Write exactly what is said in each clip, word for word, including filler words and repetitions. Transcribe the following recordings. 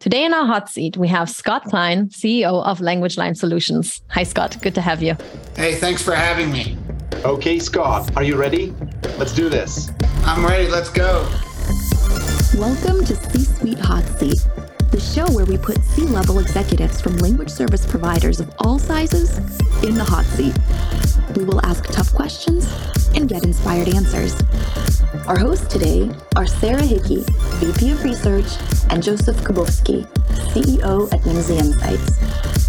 Today in our hot seat, we have Scott Klein, C E O of LanguageLine Solutions. Hi, Scott. Good to have you. Hey, thanks for having me. Okay, Scott, are you ready? Let's do this. I'm ready. Let's go. Welcome to C-Suite Hot Seat, the show where we put C-level executives from language service providers of all sizes in the hot seat. We will ask tough questions and get inspired answers. Our hosts today are Sarah Hickey, V P of Research, and Joseph Kubowski, C E O at Nimdzi Insights.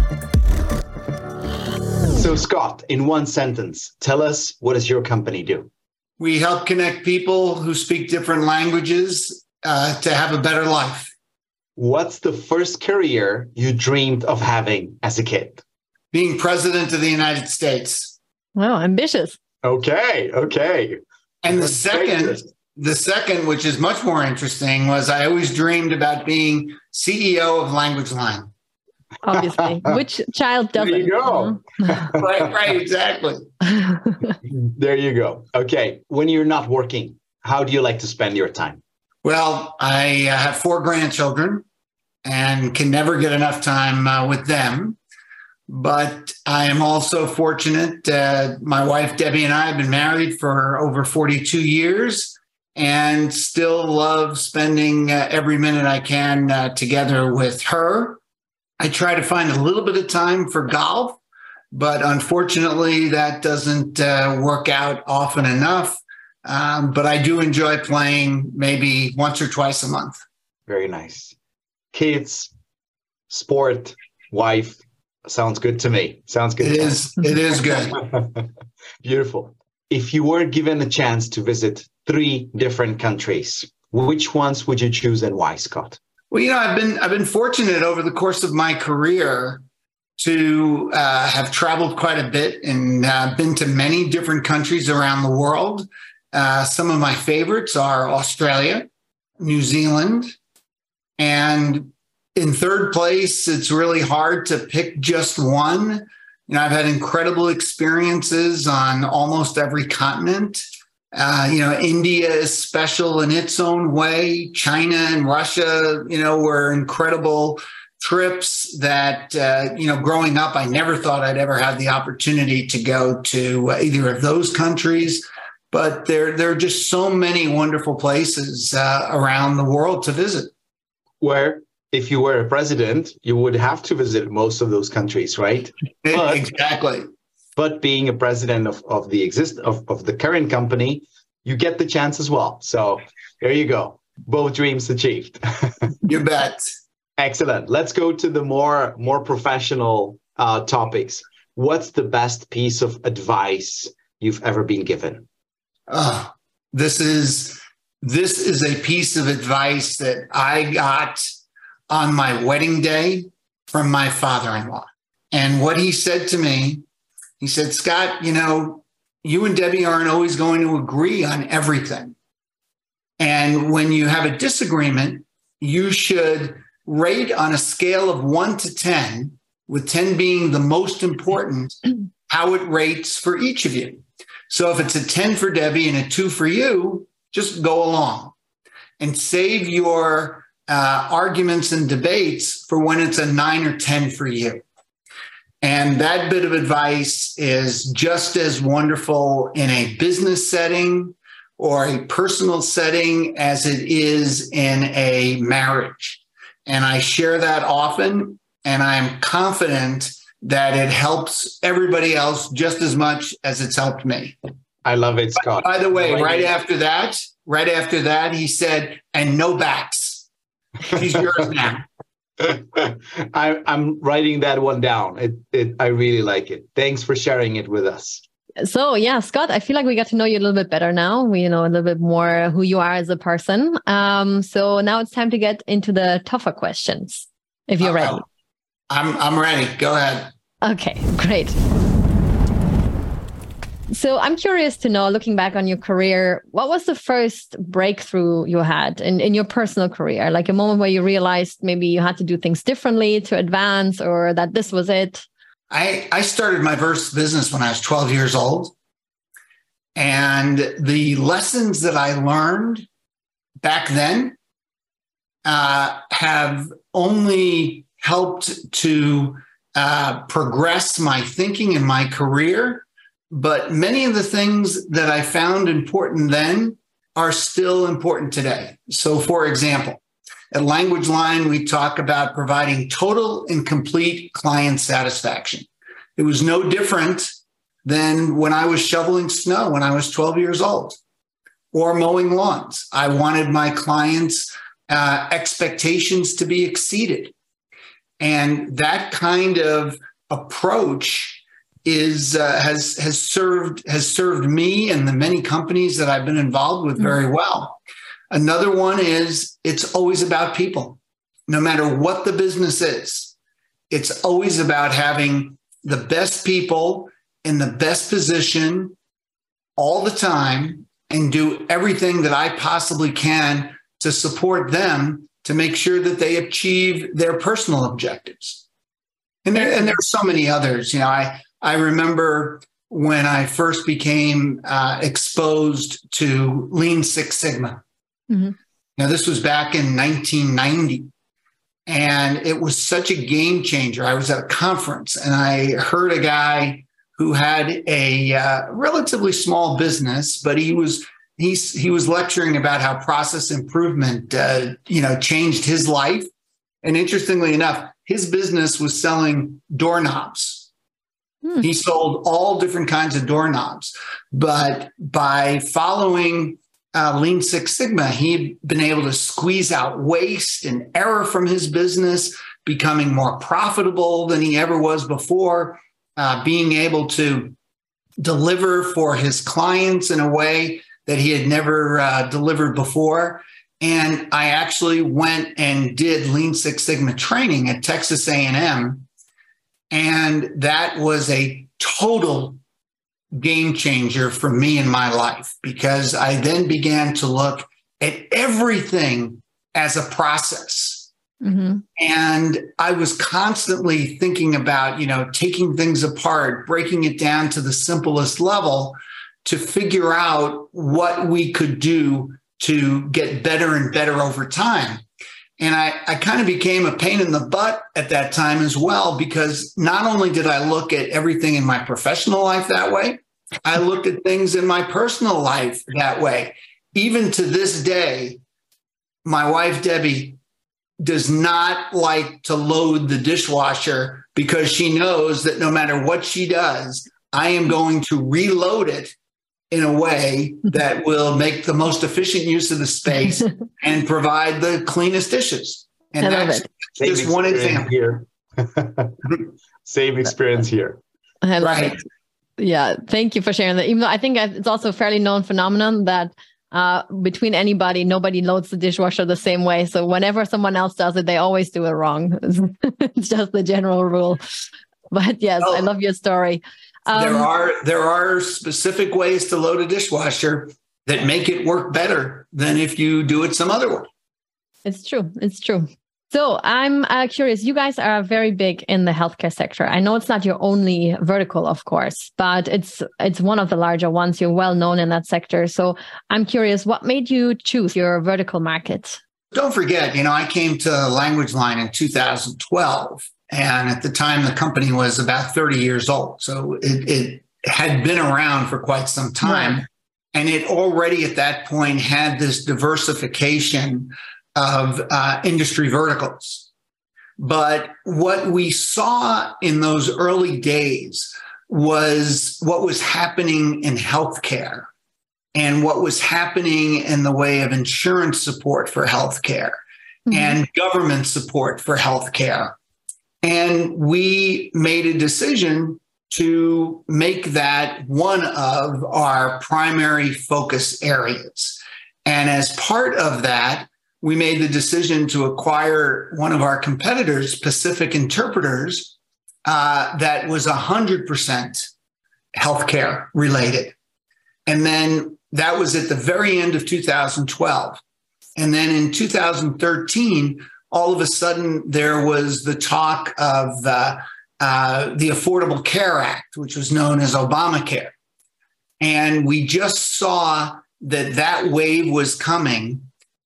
So, Scott, in one sentence, tell us, what does your company do? We help connect people who speak different languages uh, to have a better life. What's the first career you dreamed of having as a kid? Being president of the United States. Wow, ambitious. Okay, okay. And the second, the second, which is much more interesting, was I always dreamed about being C E O of LanguageLine. Obviously, which child doesn't? There you go. Right, right, exactly. There you go. Okay, when you're not working, how do you like to spend your time? Well, I uh, have four grandchildren and can never get enough time uh, with them. But I am also fortunate. Uh, my wife, Debbie, and I have been married for over forty-two years and still love spending uh, every minute I can uh, together with her. I try to find a little bit of time for golf, but unfortunately, that doesn't uh, work out often enough. Um, but I do enjoy playing maybe once or twice a month. Very nice. Kids, sport, wife. Sounds good to me. Sounds good. It is. It is good. Beautiful. If you were given a chance to visit three different countries, which ones would you choose and why, Scott? Well, you know, I've been I've been fortunate over the course of my career to uh, have traveled quite a bit and uh, been to many different countries around the world. Uh, some of my favorites are Australia, New Zealand, and in third place, it's really hard to pick just one. You know, I've had incredible experiences on almost every continent. Uh, you know, India is special in its own way. China and Russia, you know, were incredible trips that, uh, you know, growing up, I never thought I'd ever have the opportunity to go to either of those countries. But there, there are just so many wonderful places uh, around the world to visit. Where? If you were a president, you would have to visit most of those countries, right? But, exactly. But being a president of, of the exist of, of the current company, you get the chance as well. So there you go. Both dreams achieved. You bet. Excellent. Let's go to the more, more professional uh, topics. What's the best piece of advice you've ever been given? Oh, this is this is a piece of advice that I got on my wedding day from my father-in-law. And what he said to me, he said, Scott, you know, you and Debbie aren't always going to agree on everything. And when you have a disagreement, you should rate on a scale of one to ten, with ten being the most important, how it rates for each of you. So if it's a ten for Debbie and a two for you, just go along and save your Uh, arguments and debates for when it's a nine or ten for you. And that bit of advice is just as wonderful in a business setting or a personal setting as it is in a marriage. And I share that often, and I'm confident that it helps everybody else just as much as it's helped me. I love it, Scott. By, by the way, right after that, right after that, he said, and no backs. She's yours now. I, I'm writing that one down. It, it, I really like it. Thanks for sharing it with us. So yeah, Scott, I feel like we got to know you a little bit better now. We know a little bit more who you are as a person. Um, so now it's time to get into the tougher questions, if you're Uh-oh. ready. I'm I'm ready. Go ahead. Okay, great. So I'm curious to know, looking back on your career, what was the first breakthrough you had in, in your personal career? Like a moment where you realized maybe you had to do things differently to advance, or that this was it? I, I started my first business when I was twelve years old. And the lessons that I learned back then uh, have only helped to uh, progress my thinking and my career. But many of the things that I found important then are still important today. So, for example, at LanguageLine, we talk about providing total and complete client satisfaction. It was no different than when I was shoveling snow when I was twelve years old or mowing lawns. I wanted my clients' uh, expectations to be exceeded. And that kind of approach is uh, has has served has served me and the many companies that I've been involved with very well. Another one is it's always about people. No matter what the business is, it's always about having the best people in the best position all the time and do everything that I possibly can to support them to make sure that they achieve their personal objectives. And there, and there are so many others. You know, I, I remember when I first became uh, exposed to Lean Six Sigma. Mm-hmm. Now, this was back in nineteen ninety, and it was such a game changer. I was at a conference, and I heard a guy who had a uh, relatively small business, but he was he's, he was lecturing about how process improvement, uh, you know, changed his life. And interestingly enough, his business was selling doorknobs. Hmm. He sold all different kinds of doorknobs, but by following Uh, Lean Six Sigma, he'd been able to squeeze out waste and error from his business, becoming more profitable than he ever was before, uh, being able to deliver for his clients in a way that he had never uh, delivered before. And I actually went and did Lean Six Sigma training at Texas A and M, and that was a total game changer for me in my life, because I then began to look at everything as a process. Mm-hmm. And I was constantly thinking about, you know, taking things apart, breaking it down to the simplest level to figure out what we could do to get better and better over time. And I, I kind of became a pain in the butt at that time as well, because not only did I look at everything in my professional life that way, I looked at things in my personal life that way. Even to this day, my wife, Debbie, does not like to load the dishwasher because she knows that no matter what she does, I am going to reload it in a way that will make the most efficient use of the space and provide the cleanest dishes. And I that's just Same one example. Here. Same experience here. I love right. it. Yeah, thank you for sharing that. Even though I think it's also a fairly known phenomenon that uh, between anybody, nobody loads the dishwasher the same way. So whenever someone else does it, they always do it wrong. It's just the general rule. But yes, well, I love your story. Um, there are there are specific ways to load a dishwasher that make it work better than if you do it some other way. It's true. It's true. So I'm uh, curious, you guys are very big in the healthcare sector. I know it's not your only vertical, of course, but it's it's one of the larger ones. You're well known in that sector. So I'm curious, what made you choose your vertical market? Don't forget, you know, I came to LanguageLine in two thousand twelve. And at the time, the company was about thirty years old. So it, it had been around for quite some time. Right. And it already at that point had this diversification of uh, industry verticals. But what we saw in those early days was what was happening in healthcare and what was happening in the way of insurance support for healthcare mm-hmm. and government support for healthcare. And we made a decision to make that one of our primary focus areas. And as part of that, we made the decision to acquire one of our competitors, Pacific Interpreters, uh, that was one hundred percent healthcare related. And then that was at the very end of two thousand twelve. And then in two thousand thirteen, all of a sudden, there was the talk of uh, uh, the Affordable Care Act, which was known as Obamacare. And we just saw that that wave was coming.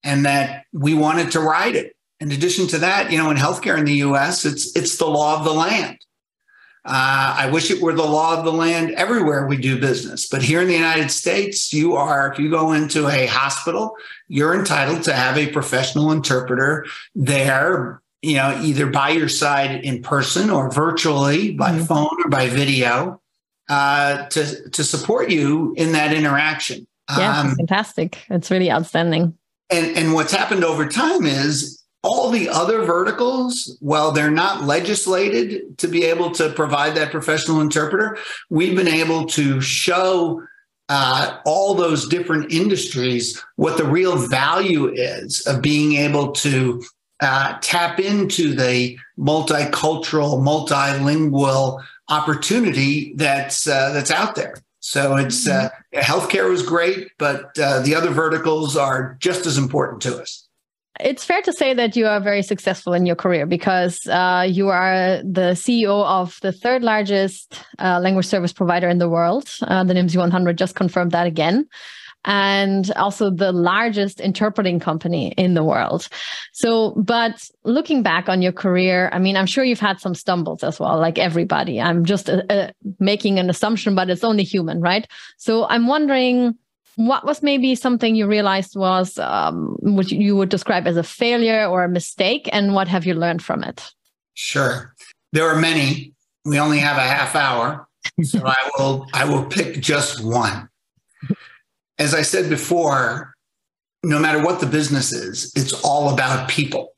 and that we wanted to ride it. In addition to that, you know, in healthcare in the U S, it's it's the law of the land. Uh, I wish it were the law of the land everywhere we do business. But here in the United States, you are, if you go into a hospital, you're entitled to have a professional interpreter there, you know, either by your side in person or virtually by mm-hmm. phone or by video uh, to, to support you in that interaction. Yeah, um, fantastic. It's really outstanding. And, and what's happened over time is all the other verticals, while they're not legislated to be able to provide that professional interpreter, we've been able to show uh, all those different industries what the real value is of being able to uh, tap into the multicultural, multilingual opportunity that's uh, that's out there. So it's uh, healthcare was great, but uh, the other verticals are just as important to us. It's fair to say that you are very successful in your career because uh, you are the C E O of the third largest uh, language service provider in the world. Uh, the N I M S one hundred just confirmed that again. And also the largest interpreting company in the world. So, but looking back on your career, I mean, I'm sure you've had some stumbles as well, like everybody. I'm just uh, uh, making an assumption, but it's only human, right? So I'm wondering, what was maybe something you realized was um, what you would describe as a failure or a mistake, and what have you learned from it? Sure. There are many. We only have a half hour, so I will I will pick just one. As I said before, no matter what the business is, it's all about people.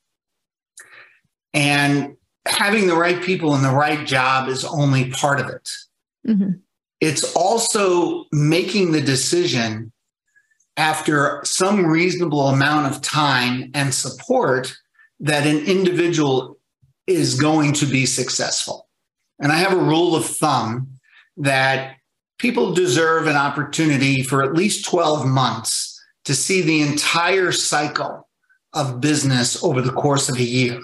And having the right people in the right job is only part of it. Mm-hmm. It's also making the decision after some reasonable amount of time and support that an individual is going to be successful. And I have a rule of thumb that people deserve an opportunity for at least twelve months to see the entire cycle of business over the course of a year.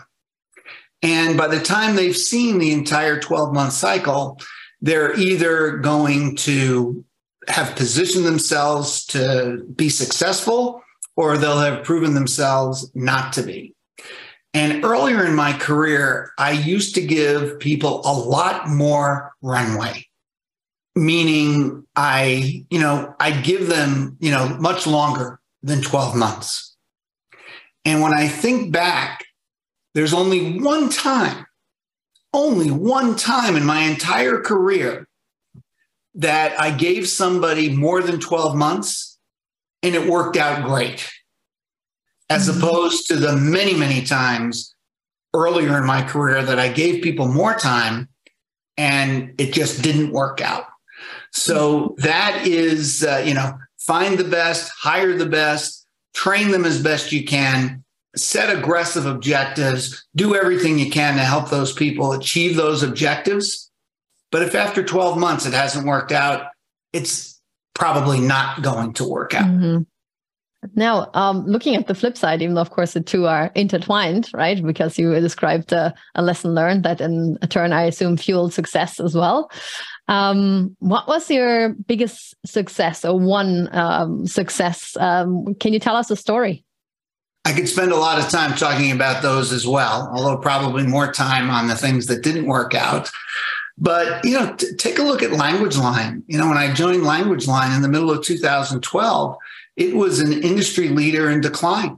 And by the time they've seen the entire twelve-month cycle, they're either going to have positioned themselves to be successful, or they'll have proven themselves not to be. And earlier in my career, I used to give people a lot more runway, meaning I, you know, I give them, you know, much longer than twelve months. And when I think back, there's only one time Only one time in my entire career that I gave somebody more than twelve months and it worked out great, as mm-hmm. opposed to the many, many times earlier in my career that I gave people more time and it just didn't work out. So that is, uh, you know, find the best, hire the best, train them as best you can, set aggressive objectives, do everything you can to help those people achieve those objectives. But if after twelve months it hasn't worked out, it's probably not going to work out. Mm-hmm. Now, um, looking at the flip side, even though, of course, the two are intertwined, right? Because you described uh, a lesson learned that in turn, I assume, fueled success as well. Um, what was your biggest success or one um, success? Um, can you tell us a story? I could spend a lot of time talking about those as well, although probably more time on the things that didn't work out. But, you know, t- take a look at LanguageLine. You know, when I joined LanguageLine in the middle of two thousand twelve, it was an industry leader in decline.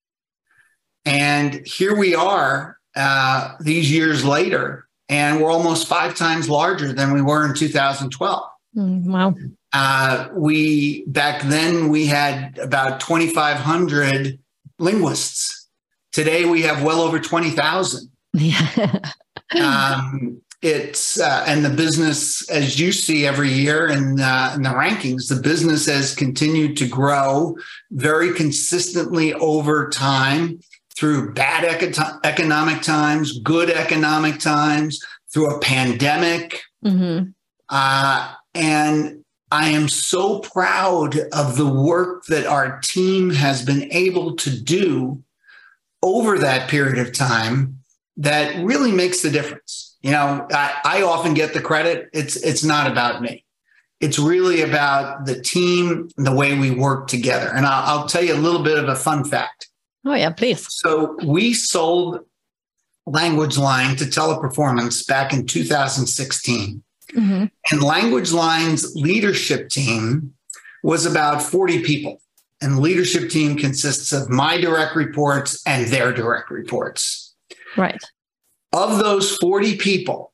And here we are uh, these years later, and we're almost five times larger than we were in two thousand twelve. Mm, wow. Uh, we, back then, we had about twenty-five hundred linguists. Today, we have well over twenty thousand. Yeah. um, it's uh, and the business, as you see every year in, uh, in the rankings, the business has continued to grow very consistently over time through bad eco- economic times, good economic times, through a pandemic. Mm-hmm. Uh, and I am so proud of the work that our team has been able to do over that period of time that really makes the difference. You know, I, I often get the credit. It's it's not about me. It's really about the team and the way we work together. And I'll, I'll tell you a little bit of a fun fact. Oh, yeah, please. So we sold LanguageLine to Teleperformance back in two thousand sixteen. Mm-hmm. And LanguageLine's leadership team was about forty people. And the leadership team consists of my direct reports and their direct reports. Right. Of those forty people,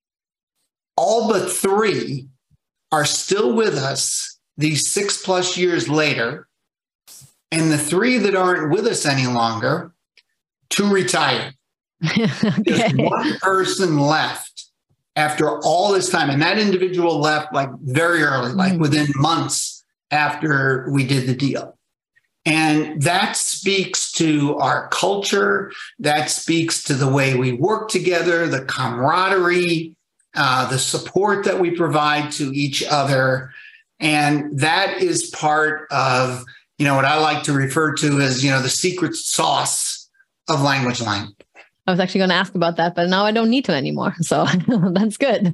all but three are still with us these six plus years later. And the three that aren't with us any longer, two retired. Okay. There's one person left after all this time. And that individual left like very early, like mm. within months after we did the deal. And that speaks to our culture. That speaks to the way we work together, the camaraderie, uh, the support that we provide to each other. And that is part of, you know, what I like to refer to as, you know, the secret sauce of LanguageLine. I was actually going to ask about that, but now I don't need to anymore. So that's good.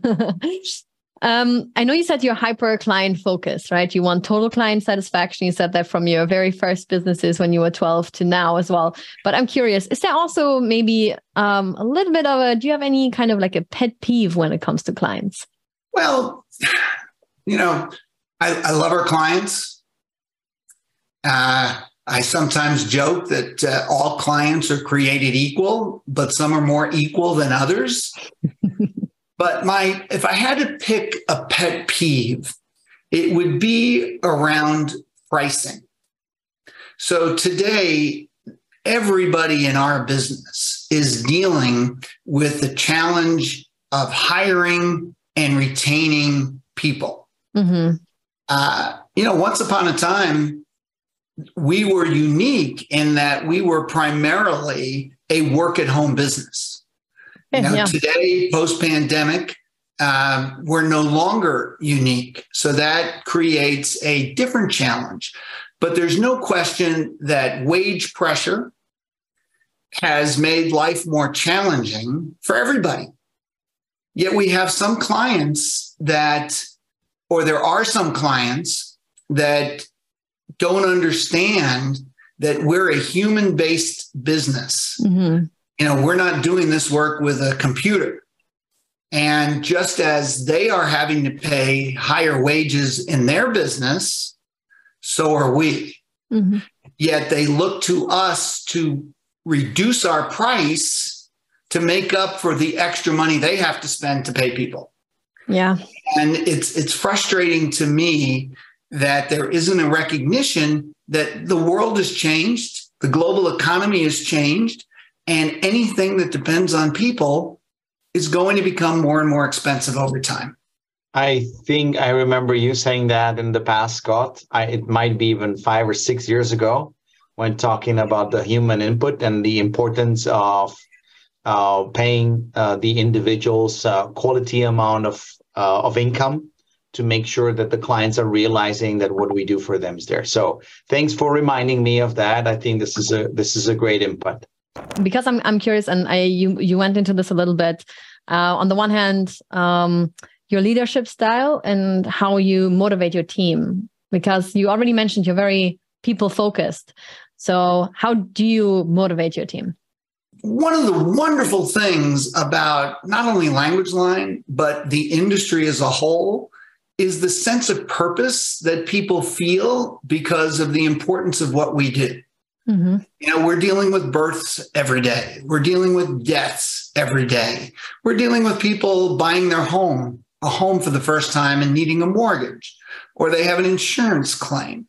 um, I know you said you're hyper client focused, right? You want total client satisfaction. You said that from your very first businesses when you were twelve to now as well. But I'm curious, is there also maybe um, a little bit of a, do you have any kind of like a pet peeve when it comes to clients? Well, you know, I, I love our clients. Uh, I sometimes joke that uh, all clients are created equal, but some are more equal than others. But my, if I had to pick a pet peeve, it would be around pricing. So today, everybody in our business is dealing with the challenge of hiring and retaining people. Mm-hmm. Uh, you know, once upon a time, we were unique in that we were primarily a work-at-home business. You know, yeah. Today, post-pandemic, um, we're no longer unique. So that creates a different challenge. But there's no question that wage pressure has made life more challenging for everybody. Yet we have some clients that, or there are some clients that don't understand that we're a human-based business. Mm-hmm. You know, we're not doing this work with a computer. And just as they are having to pay higher wages in their business, so are we. Mm-hmm. Yet they look to us to reduce our price to make up for the extra money they have to spend to pay people. Yeah. And it's it's frustrating to me that there isn't a recognition that the world has changed, the global economy has changed, and anything that depends on people is going to become more and more expensive over time. I think I remember you saying that in the past, Scott. I, it might be even five or six years ago when talking about the human input and the importance of uh, paying uh, the individual's uh, quality amount of uh, of income to make sure that the clients are realizing that what we do for them is there. So thanks for reminding me of that. I think this is a this is a great input. Because I'm I'm curious, and I you you went into this a little bit. Uh, on the one hand, um, your leadership style and how you motivate your team, because you already mentioned you're very people focused. So how do you motivate your team? One of the wonderful things about not only LanguageLine, but the industry as a whole is the sense of purpose that people feel because of the importance of what we do. Mm-hmm. You know, we're dealing with births every day. We're dealing with deaths every day. We're dealing with people buying their home, a home for the first time and needing a mortgage, or they have an insurance claim.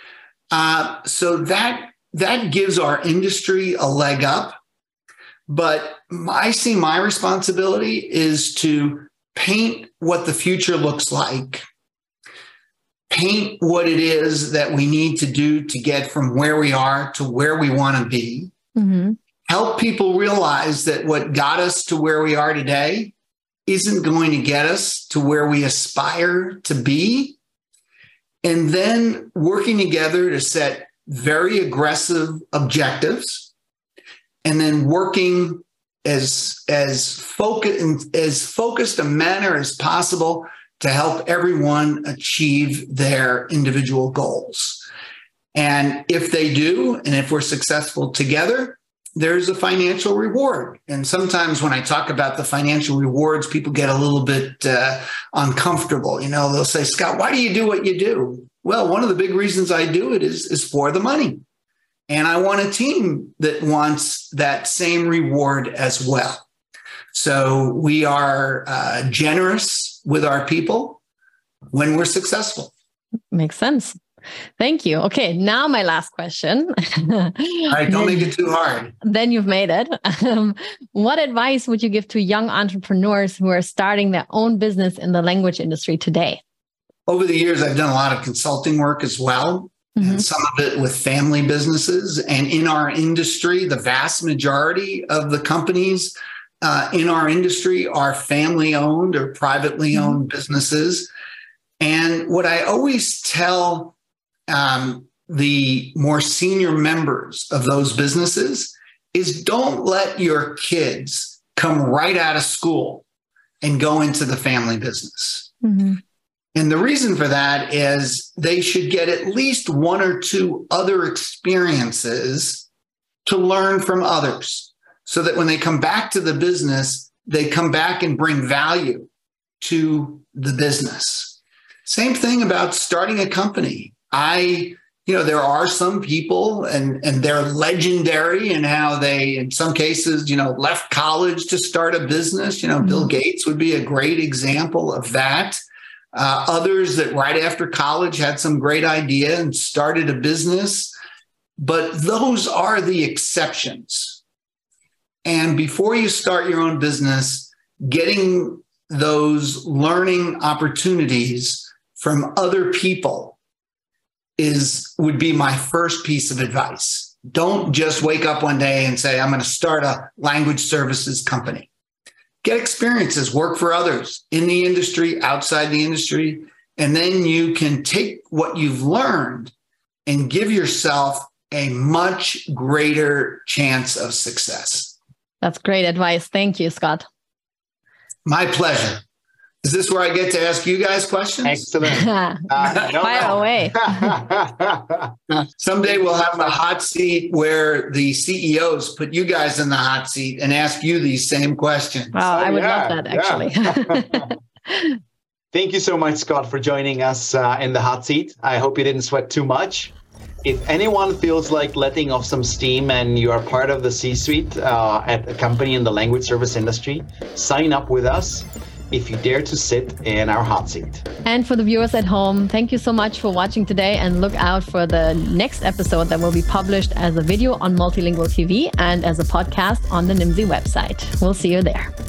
Uh, so that that gives our industry a leg up. But I see my responsibility is to paint what the future looks like, paint what it is that we need to do to get from where we are to where we want to be, mm-hmm. help people realize that what got us to where we are today isn't going to get us to where we aspire to be, and then working together to set very aggressive objectives, and then working as as focused as focused a manner as possible to help everyone achieve their individual goals. And if they do, and if we're successful together, there's a financial reward. And sometimes when I talk about the financial rewards, people get a little bit uh, uncomfortable. You know, they'll say, Scott, why do you do what you do? Well, one of the big reasons I do it is, is for the money. And I want a team that wants that same reward as well. So we are uh, generous with our people when we're successful. Makes sense. Thank you. Okay, now my last question. All right, don't make it too hard. Then you've made it. Um, what advice would you give to young entrepreneurs who are starting their own business in the language industry today? Over the years, I've done a lot of consulting work as well, mm-hmm. and some of it with family businesses. And in our industry, the vast majority of the companies uh, in our industry are family-owned or privately owned mm-hmm. businesses. And what I always tell um, the more senior members of those businesses is don't let your kids come right out of school and go into the family business. Mm-hmm. And the reason for that is they should get at least one or two other experiences to learn from others so that when they come back to the business, they come back and bring value to the business. Same thing about starting a company. I, you know, there are some people and, and they're legendary in how they, in some cases, you know, left college to start a business. You know, mm-hmm. Bill Gates would be a great example of that. Uh, others that right after college had some great idea and started a business, but those are the exceptions. And before you start your own business, getting those learning opportunities from other people is would be my first piece of advice. Don't just wake up one day and say, I'm going to start a language services company. Get experiences, work for others in the industry, outside the industry, and then you can take what you've learned and give yourself a much greater chance of success. That's great advice. Thank you, Scott. My pleasure. Is this where I get to ask you guys questions? Excellent. Uh, no, Fire no. away. Someday we'll have a hot seat where the C E Os put you guys in the hot seat and ask you these same questions. Wow, Oh, I would yeah, love that, actually. Thank you so much, Scott, for joining us uh, in the hot seat. I hope you didn't sweat too much. If anyone feels like letting off some steam and you are part of the C-suite uh, at a company in the language service industry, sign up with us if you dare to sit in our hot seat. And for the viewers at home, thank you so much for watching today, and look out for the next episode that will be published as a video on Multilingual T V and as a podcast on the Nimdzi website. We'll see you there.